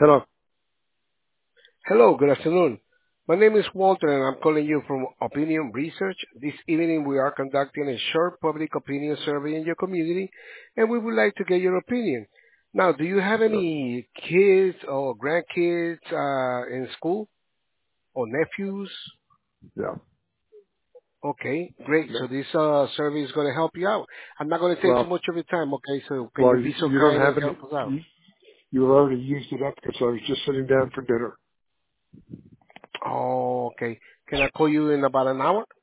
Hello. Hello, good afternoon. My name is Walter and I'm calling you from Opinion Research. This evening we are conducting a short public opinion survey in your community and we would like to get your opinion. Now, do you have any kids or grandkids in school or nephews? Yeah. Okay, great. No. So this survey is going to help you out. I'm not going to take too Well, much of your time, okay? So can well, you be so you don't kind have and any. help us out? You already used it up because I was just sitting down for dinner. Oh, okay. Can I call you in about an hour?